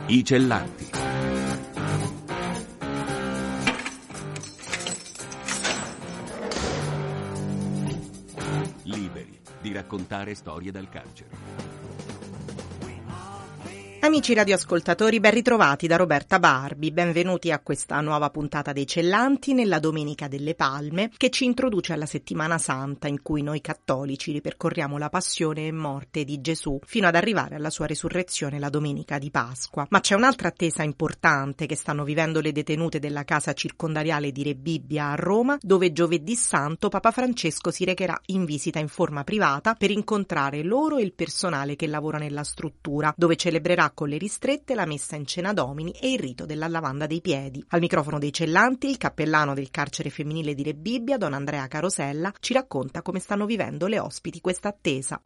I Cellanti. Liberi di raccontare storie dal carcere. Amici radioascoltatori, ben ritrovati da Roberta Barbi, benvenuti a questa nuova puntata dei Cellanti nella Domenica delle Palme, che ci introduce alla Settimana Santa, in cui noi cattolici ripercorriamo la passione e morte di Gesù fino ad arrivare alla sua resurrezione la Domenica di Pasqua. Ma c'è un'altra attesa importante che stanno vivendo le detenute della casa circondariale di Re Bibbia a Roma, dove giovedì santo Papa Francesco si recherà in visita in forma privata per incontrare loro e il personale che lavora nella struttura, dove celebrerà con le ristrette la messa in cena domini e il rito della lavanda dei piedi. Al microfono dei Cellanti, il cappellano del carcere femminile di Re Bibbia, don Andrea Carosella, ci racconta come stanno vivendo le ospiti questa attesa.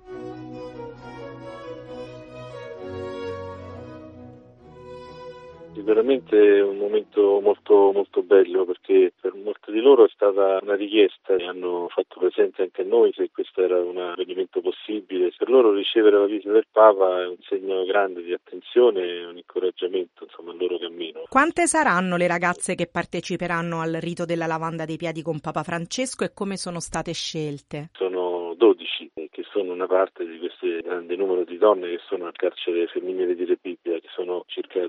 Sicuramente è un momento molto bello, perché per molte di loro è stata una richiesta e hanno fatto presente anche a noi se questo era un avvenimento possibile. Per loro ricevere la visita del Papa è un segno grande di attenzione e un incoraggiamento, al loro cammino. Quante saranno le ragazze che parteciperanno al rito della lavanda dei piedi con Papa Francesco e come sono state scelte? Sono 12, che sono una parte di questo grande numero di donne che sono al carcere femminile di Re Bibbia, che sono circa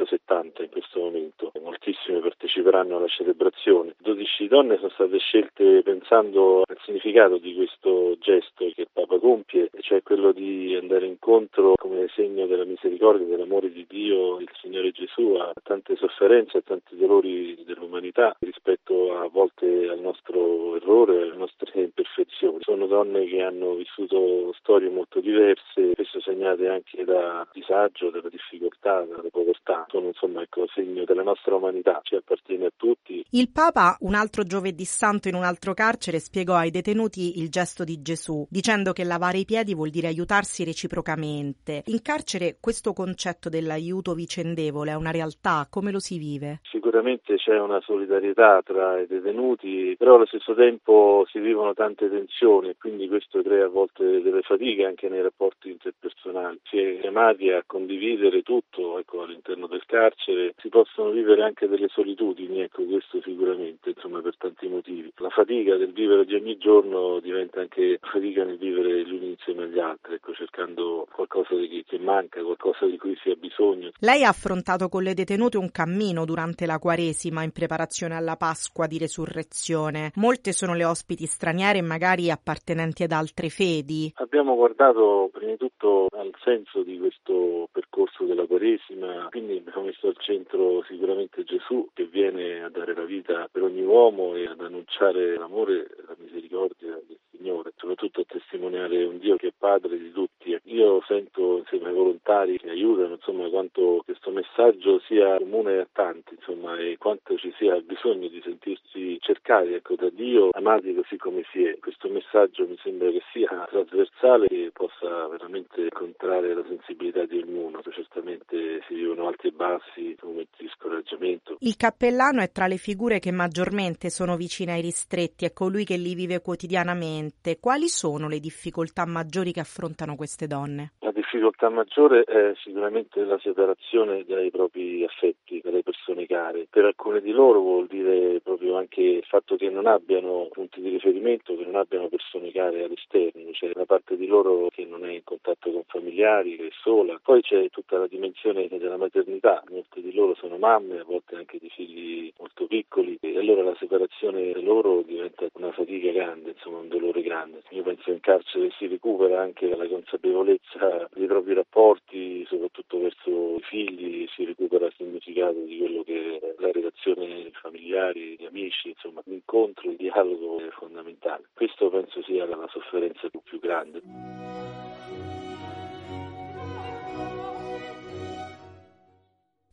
370 in questo momento. Moltissime parteciperanno alla celebrazione. 12 donne sono state scelte pensando al significato di questo gesto che il Papa compie, cioè quello di andare incontro come segno della misericordia, dell'amore di Dio, il Signore Gesù, a tante sofferenze, a tanti dolori dell'umanità rispetto a volte al nostro errore, alle nostre imperfezioni. Sono donne che hanno vissuto storie molto diverse, spesso segnate anche da disagio, dalla difficoltà, dalla povertà. Sono segno della nostra umanità, ci appartiene a tutti. Il Papa, un altro giovedì santo in un altro carcere, spiegò ai detenuti il gesto di Gesù, dicendo che lavare i piedi vuol dire aiutarsi reciprocamente. In carcere questo concetto dell'aiuto vicendevole è una realtà, come lo si vive? Sicuramente c'è una solidarietà tra i detenuti, però allo stesso tempo si vivono tante tensioni e quindi questo crea a volte delle fatiche anche nei rapporti interpersonali. Si è chiamati a condividere tutto all'interno del carcere, si possono vivere anche delle solitudini, questo sicuramente, per tanti motivi. La fatica del vivere di ogni giorno diventa anche fatica nel vivere gli uni insieme agli altri, cercando qualcosa che manca, qualcosa di cui si ha bisogno. Lei ha affrontato con le detenute un cammino durante la Quaresima in preparazione alla Pasqua di Resurrezione. Molte sono le ospiti straniere e magari appartenenti ad altre fedi. Abbiamo guardato prima di tutto al senso di questo percorso della Quaresima, quindi abbiamo messo al centro sicuramente Gesù, che viene a dare la vita per ogni uomo e ad annunciare l'amore e la misericordia del Signore, soprattutto a testimoniare un Dio che è Padre di tutti. Io sento insieme ai volontari che aiutano, quanto questo messaggio sia comune a tanti, e quanto ci sia bisogno di sentirsi cercati, da Dio, amati così come si è. Questo messaggio mi sembra che sia trasversale e possa veramente incontrare la sensibilità di ognuno. Certamente si vivono alti e bassi, momenti di scoraggiamento. Il cappellano è tra le figure che maggiormente sono vicine ai ristretti, è colui che li vive quotidianamente. Quali sono le difficoltà maggiori che affrontano queste donne? La difficoltà maggiore è sicuramente la separazione dai propri affetti, dalle persone care. Per alcune di loro vuol dire proprio anche il fatto che non abbiano punti di riferimento, che non abbiano persone care all'esterno. C'è una parte di loro che non è in contatto con familiari, che è sola. Poi c'è tutta la dimensione della maternità. Molte di loro sono mamme, a volte anche di figli molto piccoli, e allora la separazione da loro diventa una fatica grande, un dolore grande. Io penso che in carcere si recupera anche la consapevolezza dei propri rapporti, soprattutto verso i figli, si recupera il significato di quello che è la relazione familiari, gli amici, l'incontro, il dialogo è fondamentale. Questo penso sia la sofferenza più grande.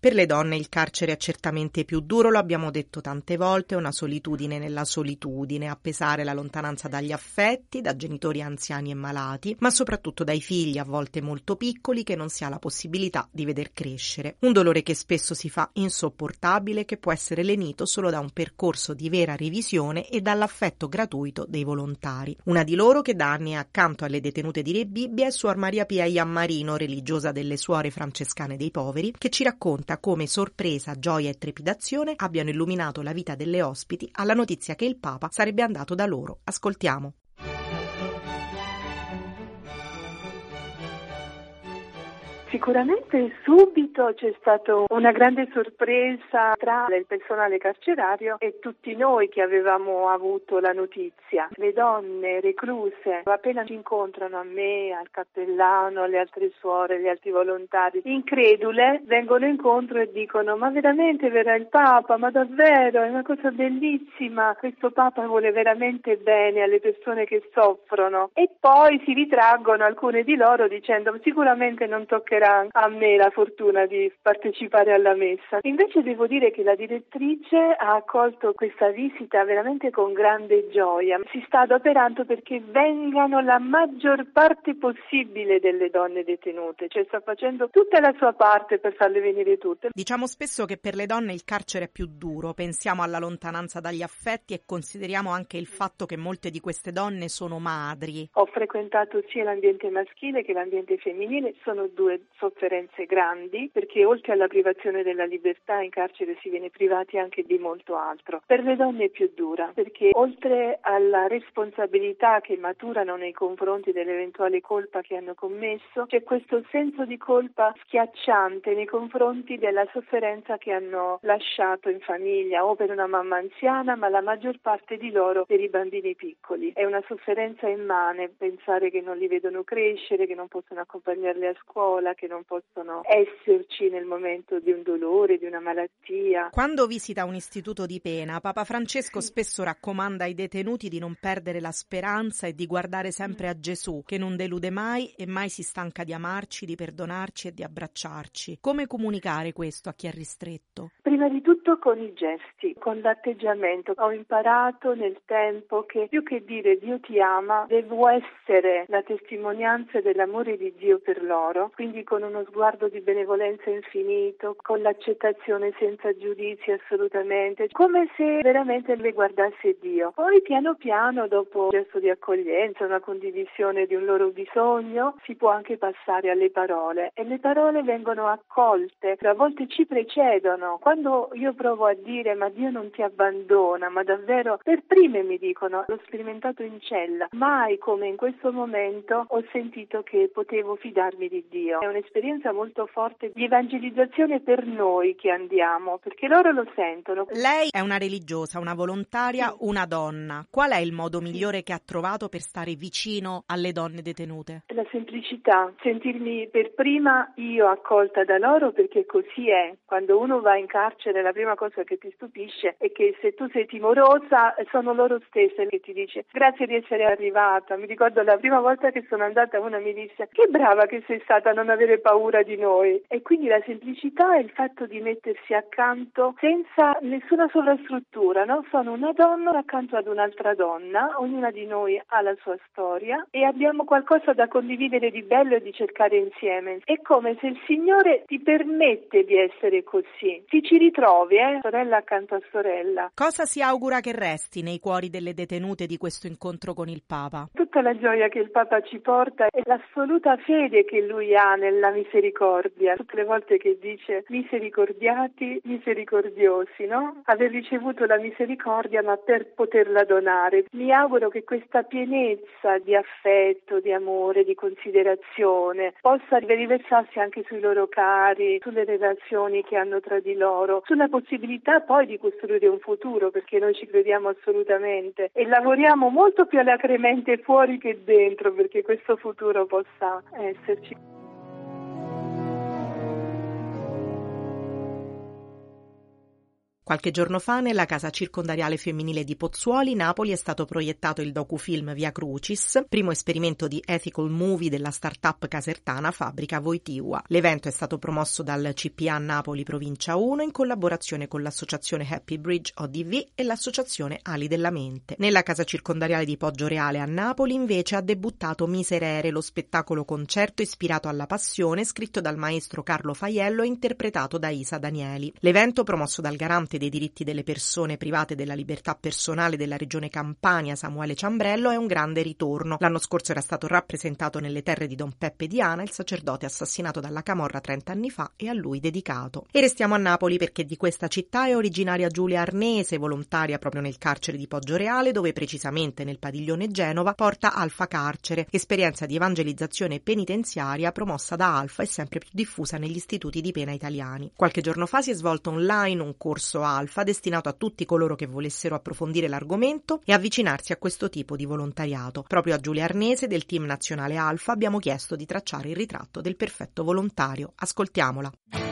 Per le donne il carcere è certamente più duro, lo abbiamo detto tante volte, è una solitudine nella solitudine, a pesare la lontananza dagli affetti, da genitori anziani e malati, ma soprattutto dai figli, a volte molto piccoli, che non si ha la possibilità di veder crescere. Un dolore che spesso si fa insopportabile, che può essere lenito solo da un percorso di vera revisione e dall'affetto gratuito dei volontari. Una di loro, che da anni è accanto alle detenute di Re Bibbia, è Suor Maria Pia Iammarino, religiosa delle Suore Francescane dei Poveri, che ci racconta come sorpresa, gioia e trepidazione abbiano illuminato la vita delle ospiti alla notizia che il Papa sarebbe andato da loro. Ascoltiamo. Sicuramente subito c'è stata una grande sorpresa tra il personale carcerario e tutti noi che avevamo avuto la notizia. Le donne recluse appena ci incontrano, a me, al cappellano, alle altre suore, agli altri volontari, incredule, vengono incontro e dicono: ma veramente verrà il Papa? Ma davvero? È una cosa bellissima, questo Papa vuole veramente bene alle persone che soffrono. E poi si ritraggono alcune di loro dicendo: sicuramente non toccherà a me la fortuna di partecipare alla messa. Invece devo dire che la direttrice ha accolto questa visita veramente con grande gioia. Si sta adoperando perché vengano la maggior parte possibile delle donne detenute, cioè sta facendo tutta la sua parte per farle venire tutte. Diciamo spesso che per le donne il carcere è più duro, pensiamo alla lontananza dagli affetti e consideriamo anche il fatto che molte di queste donne sono madri. Ho frequentato sia l'ambiente maschile che l'ambiente femminile, sono due sofferenze grandi, perché oltre alla privazione della libertà in carcere si viene privati anche di molto altro. Per le donne è più dura, perché oltre alla responsabilità che maturano nei confronti dell'eventuale colpa che hanno commesso, c'è questo senso di colpa schiacciante nei confronti della sofferenza che hanno lasciato in famiglia o per una mamma anziana, ma la maggior parte di loro per i bambini piccoli. È una sofferenza immane pensare che non li vedono crescere, che non possono accompagnarli a scuola, che non possono esserci nel momento di un dolore, di una malattia. Quando visita un istituto di pena, Papa Francesco spesso raccomanda ai detenuti di non perdere la speranza e di guardare sempre a Gesù, che non delude mai e mai si stanca di amarci, di perdonarci e di abbracciarci. Come comunicare questo a chi è ristretto? Prima di tutto con i gesti, con l'atteggiamento. Ho imparato nel tempo che più che dire Dio ti ama, devo essere la testimonianza dell'amore di Dio per loro, quindi con uno sguardo di benevolenza infinito, con l'accettazione senza giudizi assolutamente, come se veramente le guardasse Dio. Poi piano piano, dopo un gesto di accoglienza, una condivisione di un loro bisogno, si può anche passare alle parole e le parole vengono accolte, a volte ci precedono. Quando io provo a dire ma Dio non ti abbandona, ma davvero per prime mi dicono: l'ho sperimentato in cella, mai come in questo momento ho sentito che potevo fidarmi di Dio. È un'esperienza molto forte di evangelizzazione per noi che andiamo, perché loro lo sentono. Lei è una religiosa, una volontaria, una donna. Qual è il modo migliore che ha trovato per stare vicino alle donne detenute? La semplicità, sentirmi per prima io accolta da loro, perché così è. Quando uno va in carcere la prima cosa che ti stupisce è che se tu sei timorosa sono loro stesse che ti dice grazie di essere arrivata. Mi ricordo la prima volta che sono andata, una mi disse: che brava che sei stata a non avere paura di noi. E quindi la semplicità è il fatto di mettersi accanto senza nessuna sovrastruttura, no? Sono una donna accanto ad un'altra donna, ognuna di noi ha la sua storia e abbiamo qualcosa da condividere di bello e di cercare insieme. È come se il Signore ti permette di essere così. Ti ci ritrovi, sorella accanto a sorella. Cosa si augura che resti nei cuori delle detenute di questo incontro con il Papa? Tutta la gioia che il Papa ci porta e l'assoluta fede che lui ha nella misericordia. Tutte le volte che dice misericordiati, misericordiosi, no? Aver ricevuto la misericordia ma per poterla donare. Mi auguro che questa pienezza di affetto, di amore, di considerazione possa riversarsi anche sui loro cari, sulle relazioni che hanno tra di loro, sulla possibilità poi di costruire un futuro, perché noi ci crediamo assolutamente e lavoriamo molto più alacremente fuori che dentro perché questo futuro possa esserci. Qualche giorno fa nella casa circondariale femminile di Pozzuoli, Napoli, è stato proiettato il docufilm Via Crucis, primo esperimento di ethical movie della start-up casertana Fabbrica Voitiva. L'evento è stato promosso dal CPA Napoli Provincia 1 in collaborazione con l'associazione Happy Bridge ODV e l'associazione Ali della Mente. Nella casa circondariale di Poggioreale a Napoli invece ha debuttato Miserere, lo spettacolo concerto ispirato alla Passione, scritto dal maestro Carlo Faiello e interpretato da Isa Danieli. L'evento, promosso dal garante dei diritti delle persone private della libertà personale della regione Campania, Samuele Ciambrello, è un grande ritorno. L'anno scorso era stato rappresentato nelle terre di Don Peppe Diana, il sacerdote assassinato dalla camorra 30 anni fa e a lui dedicato. E restiamo a Napoli perché di questa città è originaria Giulia Arnese, volontaria proprio nel carcere di Poggioreale, dove precisamente nel padiglione Genova porta Alfa Carcere, esperienza di evangelizzazione penitenziaria promossa da Alfa e sempre più diffusa negli istituti di pena italiani. Qualche giorno fa si è svolto online un corso Alfa destinato a tutti coloro che volessero approfondire l'argomento e avvicinarsi a questo tipo di volontariato. Proprio a Giulia Arnese del team nazionale Alfa abbiamo chiesto di tracciare il ritratto del perfetto volontario. Ascoltiamola.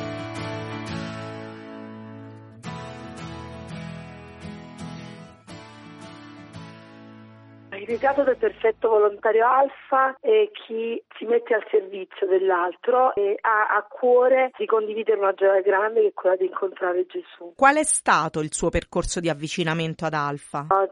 Il ritratto del perfetto volontario Alfa è chi si mette al servizio dell'altro e ha a cuore di condividere una gioia grande che è quella di incontrare Gesù. Qual è stato il suo percorso di avvicinamento ad Alfa? Nel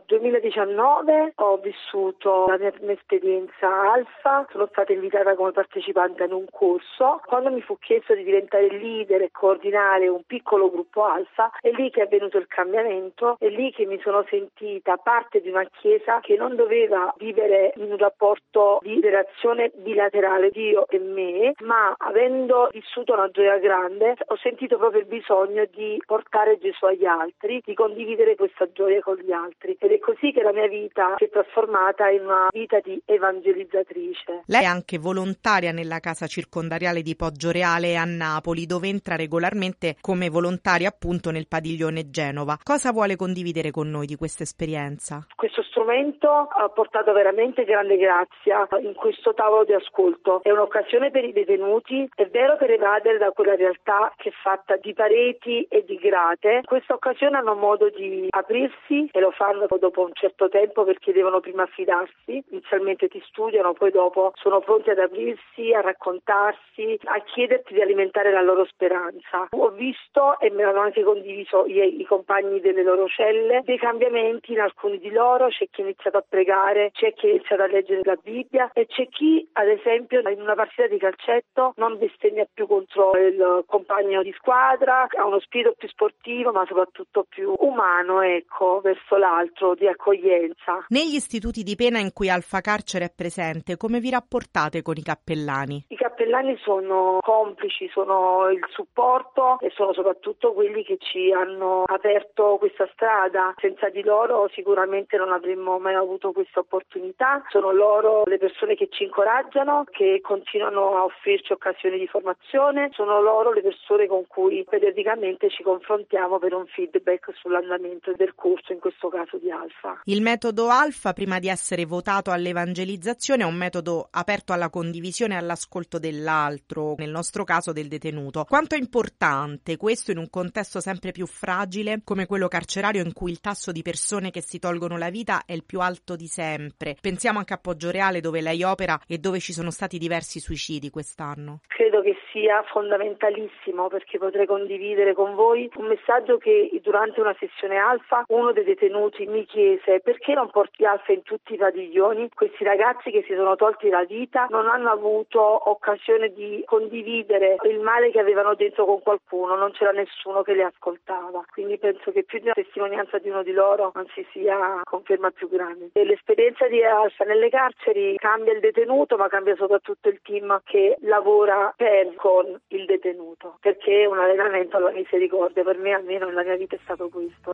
2019 ho vissuto la mia prima esperienza Alfa, sono stata invitata come partecipante ad un corso. Quando mi fu chiesto di diventare leader e coordinare un piccolo gruppo Alfa, è lì che è avvenuto il cambiamento, è lì che mi sono sentita parte di una chiesa che non doveva vivere in un rapporto di relazione bilaterale Dio e me, ma avendo vissuto una gioia grande ho sentito proprio il bisogno di portare Gesù agli altri, di condividere questa gioia con gli altri, ed è così che la mia vita si è trasformata in una vita di evangelizzatrice. Lei è anche volontaria nella casa circondariale di Poggioreale a Napoli, dove entra regolarmente come volontaria appunto nel padiglione Genova. Cosa vuole condividere con noi di questa esperienza? Questo strumento ha portato veramente grande grazia in questo tavolo di ascolto. È un'occasione per i detenuti, è vero, per evadere da quella realtà che è fatta di pareti e di grate. In questa occasione hanno modo di aprirsi e lo fanno dopo un certo tempo perché devono prima affidarsi. Inizialmente ti studiano, poi dopo sono pronti ad aprirsi, a raccontarsi, a chiederti di alimentare la loro speranza. Ho visto, e me l'hanno anche condiviso i compagni delle loro celle, dei cambiamenti in alcuni di loro. C'è chi ha iniziato a pregare, c'è chi ha iniziato a leggere la Bibbia e c'è chi, ad esempio, in una partita di calcetto non bestemmia più contro il compagno di squadra, ha uno spirito più sportivo ma soprattutto più umano, verso l'altro, di accoglienza. Negli istituti di pena in cui Alfa Carcere è presente, come vi rapportate con i cappellani? I cappellani sono complici, sono il supporto e sono soprattutto quelli che ci hanno aperto questa strada. Senza di loro sicuramente non avremmo mai avuto questa opportunità. Sono loro le persone che ci incoraggiano, che continuano a offrirci occasioni di formazione, sono loro le persone con cui periodicamente ci confrontiamo per un feedback sull'andamento del corso, in questo caso di Alfa. Il metodo Alfa, prima di essere votato all'evangelizzazione, è un metodo aperto alla condivisione e all'ascolto dell'altro, nel nostro caso del detenuto. Quanto è importante questo in un contesto sempre più fragile come quello carcerario, in cui il tasso di persone che si tolgono la vita è il più alto di sempre? Pensiamo anche a Poggioreale, dove lei opera e dove ci sono stati diversi suicidi quest'anno. Credo che sia fondamentalissimo, perché potrei condividere con voi un messaggio che durante una sessione Alfa uno dei detenuti mi chiese: perché non porti Alfa in tutti i padiglioni? Questi ragazzi che si sono tolti la vita non hanno avuto occasione di condividere il male che avevano dentro con qualcuno, non c'era nessuno che li ascoltava. Quindi penso che più di una testimonianza di uno di loro non si sia conferma più grande. E l'esperienza di Alfa nelle carceri cambia il detenuto, ma cambia soprattutto il team che lavora con il detenuto, perché è un allenamento alla misericordia. Per me, almeno nella mia vita, è stato questo.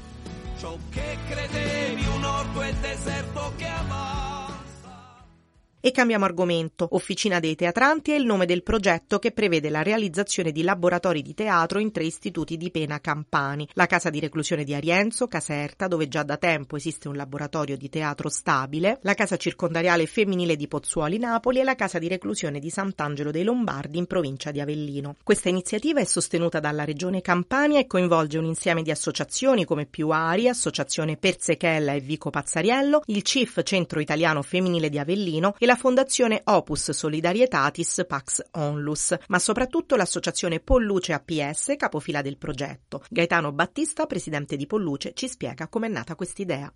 Ciò che credevi un orto e deserto che avanza. E cambiamo argomento. Officina dei Teatranti è il nome del progetto che prevede la realizzazione di laboratori di teatro in 3 istituti di pena campani: la casa di reclusione di Arienzo, Caserta, dove già da tempo esiste un laboratorio di teatro stabile, la casa circondariale femminile di Pozzuoli, Napoli, e la casa di reclusione di Sant'Angelo dei Lombardi in provincia di Avellino. Questa iniziativa è sostenuta dalla Regione Campania e coinvolge un insieme di associazioni come Più Ari, Associazione Perzechella e Vico Pazzariello, il CIF Centro Italiano Femminile di Avellino e la Fondazione Opus Solidarietatis Pax Onlus, ma soprattutto l'associazione Polluce APS, capofila del progetto. Gaetano Battista, presidente di Polluce, ci spiega com'è nata quest'idea.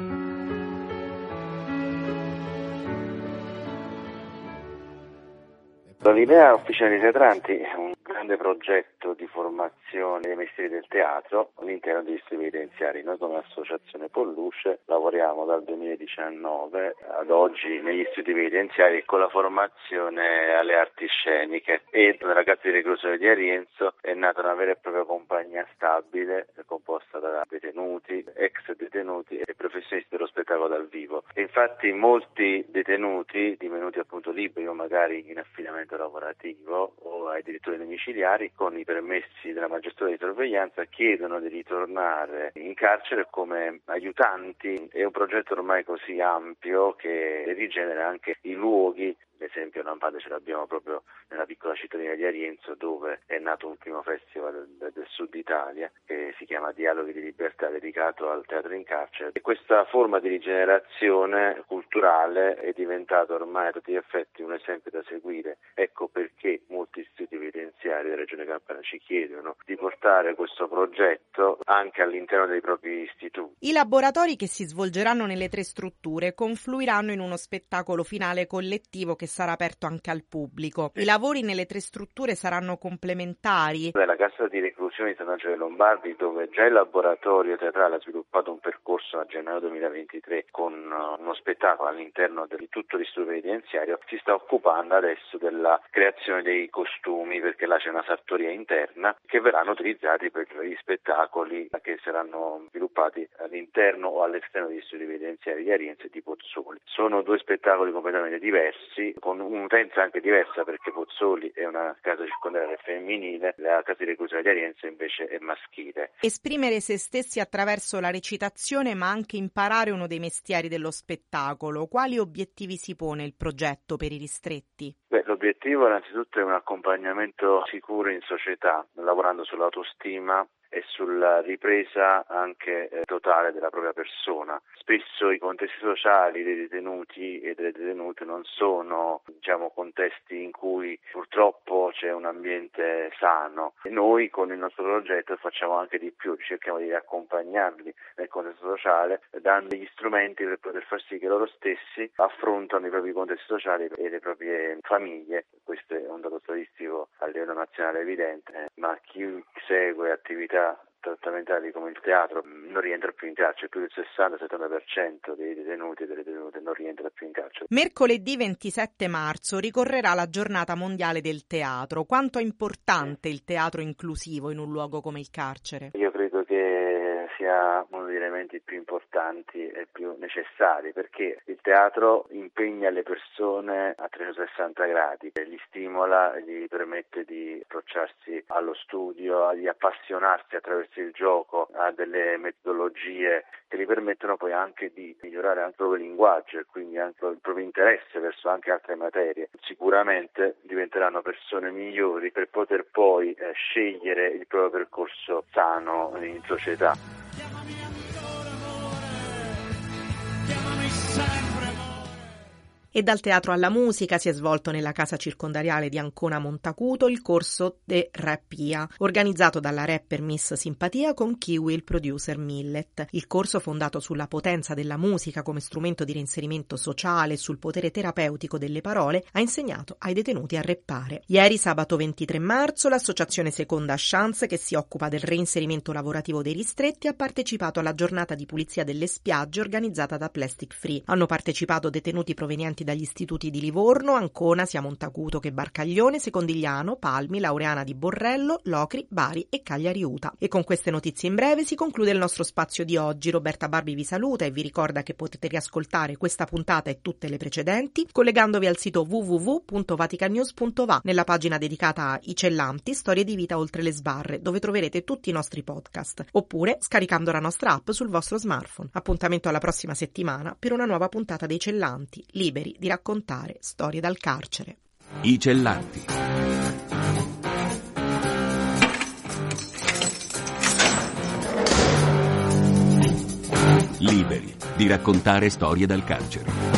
L'idea Officina dei Teatranti è un grande progetto di formazione dei mestieri del teatro all'interno degli istituti penitenziari. Noi come associazione Polluce lavoriamo dal 2019 ad oggi negli istituti penitenziari con la formazione alle arti sceniche, e nella casa di reclusione di Arienzo è nata una vera e propria compagnia stabile composta da detenuti, ex detenuti e professionisti dello spettacolo dal vivo. E infatti molti detenuti divenuti appunto liberi o magari in affidamento lavorativo o addirittura domiciliari con i permessi della magistratura di sorveglianza chiedono di ritornare in carcere come aiutanti. È un progetto ormai così ampio che rigenera anche i luoghi. Ad esempio a Lampade ce l'abbiamo proprio nella piccola cittadina di Arienzo, dove è nato un primo festival del sud Italia che si chiama Dialoghi di Libertà, dedicato al teatro in carcere. E questa forma di rigenerazione culturale è diventata ormai a tutti gli effetti un esempio da seguire. Ecco perché molti istituti penitenziari della Regione Campania ci chiedono di portare questo progetto anche all'interno dei propri istituti. I laboratori che si svolgeranno nelle 3 strutture confluiranno in uno spettacolo finale collettivo che sarà aperto anche al pubblico. I lavori nelle 3 strutture saranno complementari. Nella casa di reclusione di Sant'Angelo dei Lombardi, dove già il laboratorio teatrale ha sviluppato un percorso a gennaio 2023 con uno spettacolo all'interno di tutto l'istituto penitenziario, si sta occupando adesso della creazione dei costumi, perché là c'è una sartoria interna che verranno utilizzati per gli spettacoli che saranno sviluppati all'interno o all'esterno degli istituti penitenziari di Arienzo e di Pozzuoli. Sono 2 spettacoli completamente diversi, con un'utenza anche diversa, perché Pozzuoli è una casa circondariale femminile, la casa di reclusione di Arienzo invece è maschile. Esprimere se stessi attraverso la recitazione, ma anche imparare uno dei mestieri dello spettacolo. Quali obiettivi si pone il progetto per i ristretti? L'obiettivo innanzitutto è un accompagnamento sicuro in società, lavorando sull'autostima e sulla ripresa anche totale della propria persona. Spesso i contesti sociali dei detenuti e delle detenute non sono, contesti in cui purtroppo c'è un ambiente sano. E noi con il nostro progetto facciamo anche di più, cerchiamo di accompagnarli nel contesto sociale, dando gli strumenti per poter far sì che loro stessi affrontano i propri contesti sociali e le proprie famiglie. Questo è un dato statistico a livello nazionale evidente, ma chi segue attività trattamentali come il teatro non rientra più in carcere, più del 60-70% dei detenuti e delle detenute non rientra più in carcere. Mercoledì 27 marzo ricorrerà la giornata mondiale del teatro. Quanto è importante il teatro inclusivo in un luogo come il carcere? Io credo che sia uno degli elementi più importanti e più necessari, perché il teatro impegna le persone a 360 gradi, li stimola, gli permette di approcciarsi allo studio, di appassionarsi attraverso il gioco, a delle metodologie che gli permettono poi anche di migliorare anche il proprio linguaggio e quindi anche il proprio interesse verso anche altre materie. Sicuramente diventeranno persone migliori per poter poi scegliere il proprio percorso sano in società. Chiamami ancora amore, chiamami sempre amore. E dal teatro alla musica si è svolto nella casa circondariale di Ancona Montacuto il corso de Rappia, organizzato dalla rapper Miss Simpatia con Kiwi, il producer Millet. Il corso, fondato sulla potenza della musica come strumento di reinserimento sociale e sul potere terapeutico delle parole, ha insegnato ai detenuti a rappare. Ieri, sabato 23 marzo, l'associazione Seconda Chance, che si occupa del reinserimento lavorativo dei ristretti, ha partecipato alla giornata di pulizia delle spiagge organizzata da Plastic Free. Hanno partecipato detenuti provenienti dagli istituti di Livorno, Ancona, sia Montacuto che Barcaglione, Secondigliano, Palmi, Laureana di Borrello, Locri, Bari e Cagliari Uta. E con queste notizie in breve si conclude il nostro spazio di oggi. Roberta Barbi vi saluta e vi ricorda che potete riascoltare questa puntata e tutte le precedenti collegandovi al sito www.vaticannews.va nella pagina dedicata a I Cellanti, storie di vita oltre le sbarre, dove troverete tutti i nostri podcast, oppure scaricando la nostra app sul vostro smartphone. Appuntamento alla prossima settimana per una nuova puntata dei Cellanti, liberi di raccontare storie dal carcere. I Cellanti. Liberi di raccontare storie dal carcere.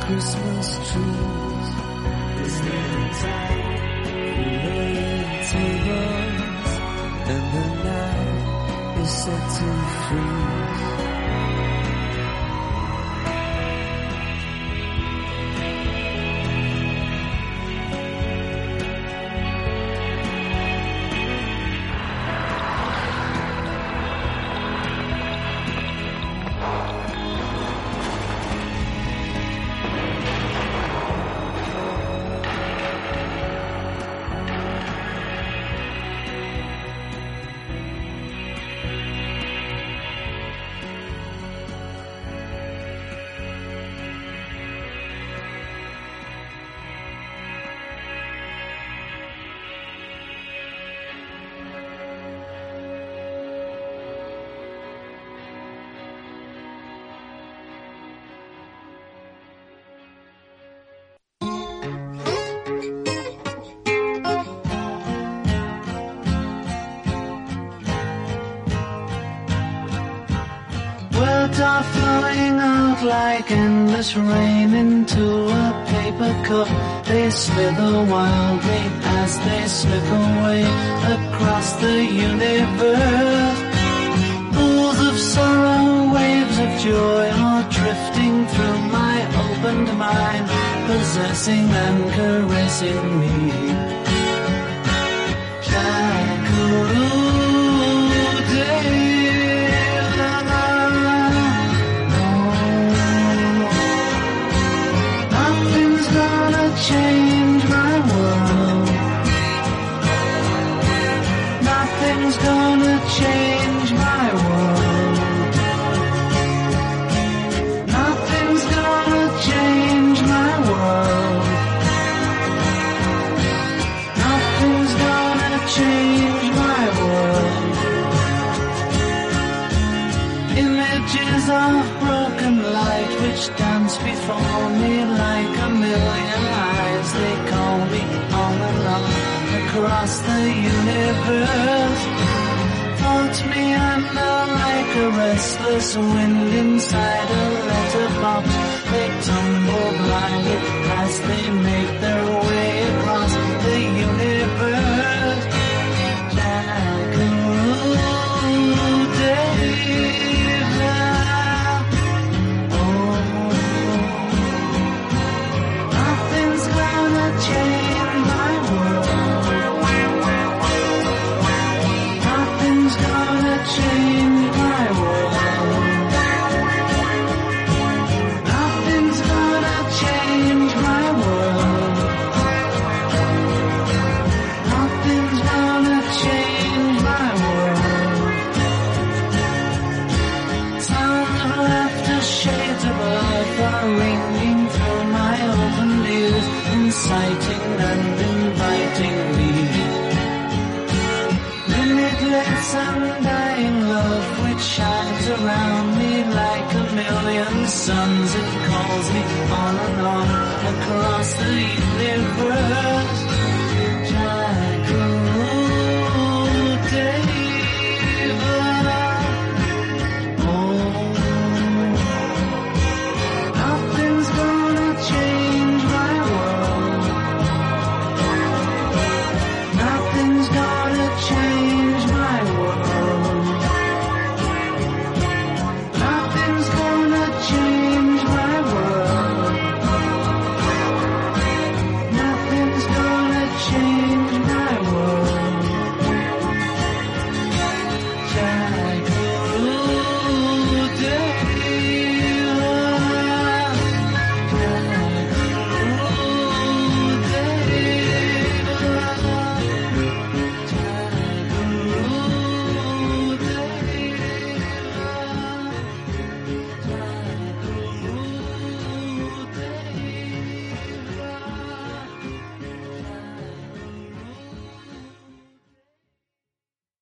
Christmas trees. Is there a time for red tables? And the night is set to freeze. Words are flowing out like endless rain into a paper cup. They slither wildly as they slip away across the universe. Pools of sorrow, waves of joy are drifting through my opened mind, possessing and caressing me. Change my world. Nothing's gonna change my world. Nothing's gonna change my world. Nothing's gonna change my world. Images of broken light which dance before me like a million eyes. They call me on and on across the universe. Thoughts meander like a restless wind inside a letterbox. They tumble blindly as they make their way across the universe. Jackaroo Dave. Change my world. Nothing's gonna change my world. Nothing's gonna change my world. Nothing's gonna change my world. Sounds of laughter, shades of earth are ringing through my open ears, inciting and inviting me. Limitless undying love which shines around me like a million suns. It calls me on and on across the universe.